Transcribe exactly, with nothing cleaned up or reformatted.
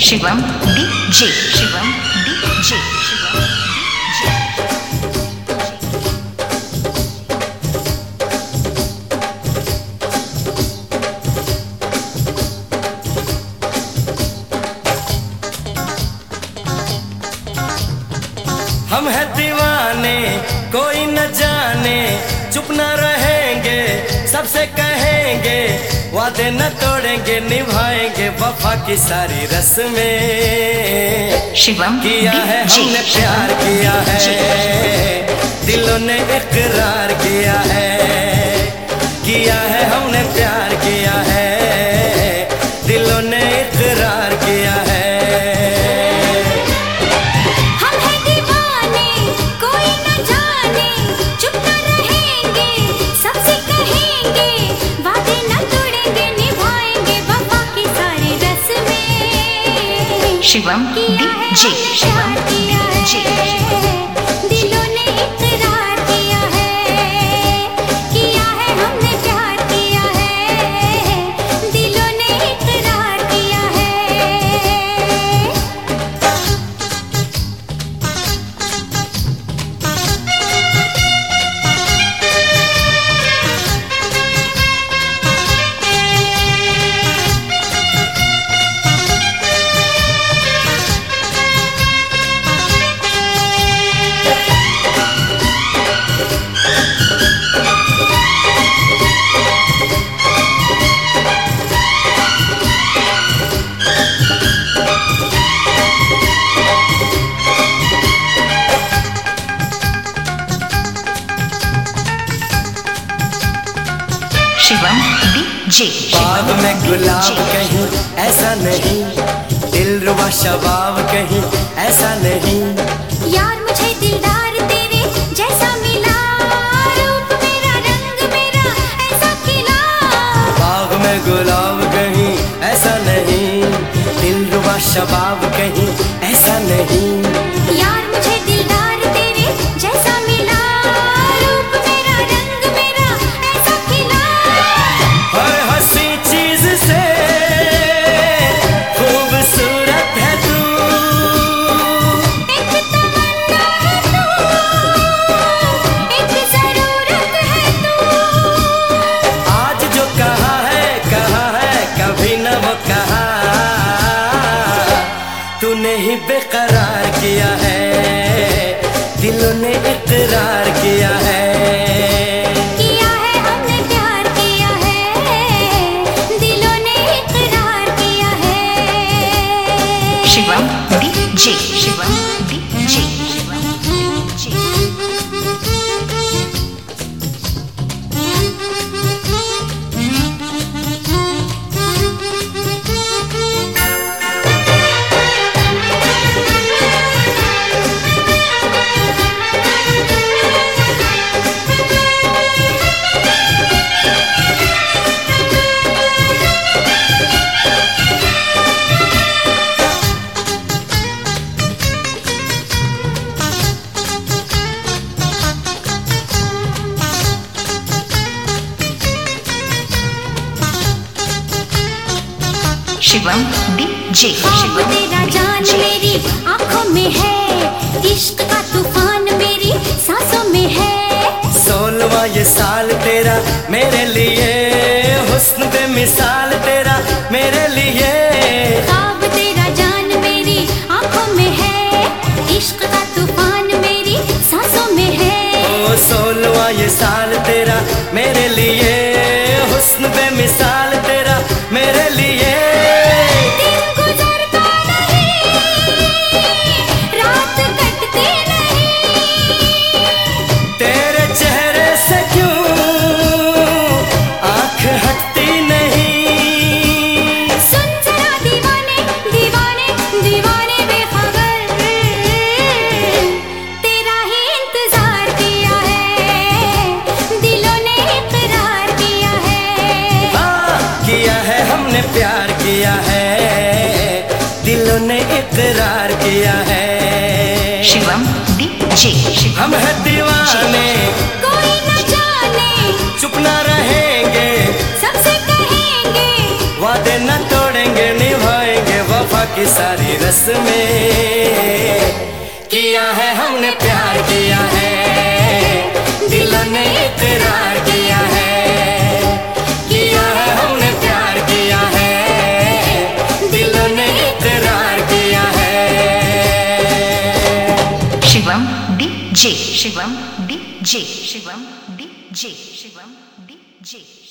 Shivam DJ Shivam DJ Shivam हम है दीवाने कोई न जाने, चुप न रहेंगे सबसे कहेंगे, वादे न तोड़ेंगे निभाएंगे वफा की सारी रस्में। शिवम किया है हमने प्यार किया है, दिलों ने इकरार किया है, किया है हमने प्यार किया है, दिलों ने इकरार किया है। शिवम डीजे शिवम डीजे दिलों ने इकरार किया है, किया है हमने प्यार किया है, दिलों ने इकरार किया है। शिवम डीजे बाग में गुलाब कहीं ऐसा नहीं, दिलरुबा शबाब कहीं ऐसा नहीं, यार मुझे दिलदार तेरे जैसा मिला, रूप मेरा रंग मेरा ऐसा खिला। बाग में गुलाब कहीं ऐसा नहीं, दिलरुबा शबाब कहीं ऐसा नहीं, यार मुझे दिलदार तेरे जैसा मिला, रूप मेरा रंग मेरा ऐसा खिला। हर हंसी चीज से खूबसूरत है तू, एक तमन्ना है तू, एक जरूरत है तू। आज जो कहा है कहा है कभी न वो कहा, तूने ही बेकरार किया है, दिलों ने इकरार किया है। किया है हमने प्यार किया है, दिलों ने इकरार किया है। Shivam DJ Shivam DJ Shivam DJ Shivam DJ ख्वाब शिवम तेरा जान मेरी आंखों में है, इश्क का तूफान मेरी सांसों में है। सोलवा ये साल तेरा मेरे लिए, हुस्न बे मिसाल तेरा मेरे लिए, ख्वाब तेरा जान मेरी आंखों में है, इश्क का तूफान मेरी सांसों में है। ओ सोलवा ये साल तेरा मेरे लिए, हुस्न बे मिसाल तेरा मेरे लिए। दिन गुजरता नहीं, रात कटती नहीं, तेरे चेहरे से क्यों आंख हटती नहीं। सुन जरा दीवाने दीवाने दीवाने बेखबर, तेरा ही इंतजार किया है, दिलों ने इकरार किया है। हाँ, किया है हमने प्यार किया है, दिलों ने इकरार किया है। शिवम डीजे शिवम हम है दीवाने कोई न जाने, चुप न रहेंगे सबसे कहेंगे, वादे न तोड़ेंगे निभाएंगे वफा की सारी रस्में किया है हमने, प्यार किया है, दिलों ने इकरार किया है, किया है हमने प्यार किया है, दिलों ने इकरार किया है। Shivam DJ, Shivam DJ, Shivam DJ, Shivam DJ.